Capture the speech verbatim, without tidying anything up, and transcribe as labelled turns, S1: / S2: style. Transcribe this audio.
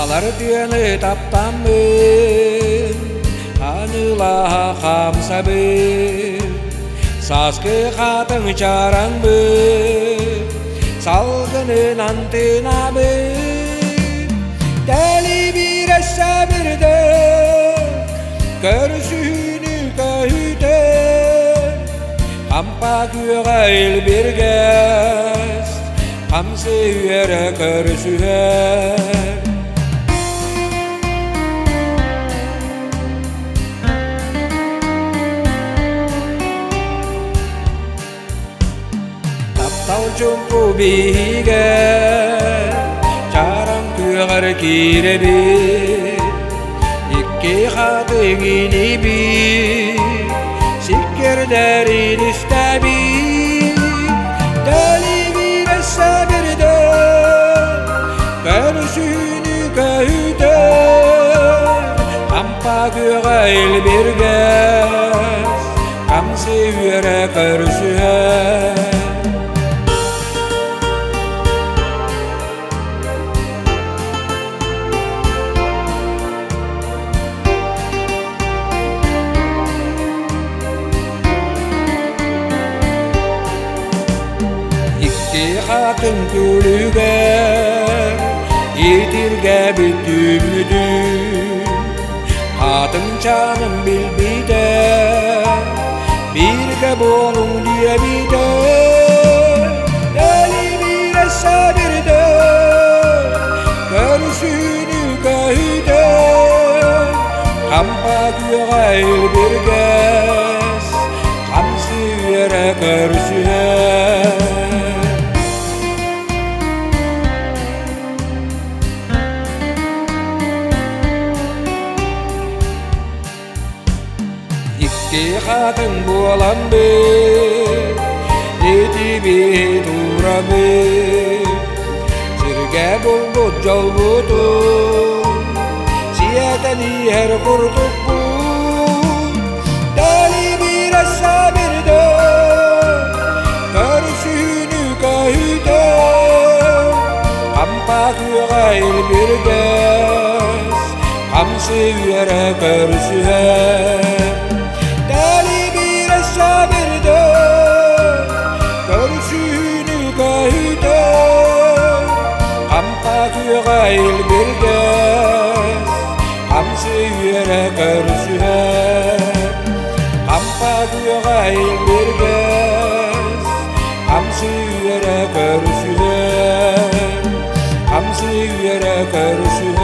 S1: Алар түйені таптамын, аныла қамсабын, сасқы қатын жараңбын, салғынын антынабын. Дәлі бір әсәбірді, көрсүйіні көйден, қампа күйеға ел бергәс, қамсы үйері көрсүйер. Таптал чүмпу бейге, жарам күйеғар керебе, икки қатыңын ебе, сиккердерін істәбе. Дәлі бір әсәбірді, көрсүйіні көйден, қампа күйеға ел бергәс, қамсы үйері көрсүйер. Қатын күліге, етірге бүттімідің, қатын жаным білбейді, бірге болың дейбейді. Дәлі бір әсәбірді, көрсүйіні көйден, қампа күйеға ел бергәс, қамсы үйері көрсүйер. Икки қатын болам бе, етібе тура бе, сірге болғыт жол бұтын, сиятәні әр құртық бұн. Дәлі бір әсәбірді, көрсүйіні көйден, қампа күйеға ел бергәс, қамсы үйері көрсүйер. Deli bir əsəbirdə, körüşünü köydən, qampa kuyuğa el bergəs, qamsı uyərə körüşüər. Qampa kuyuğa el bergəs, qamsı uyərə körüşüər. Qamsı uyərə körüşüər.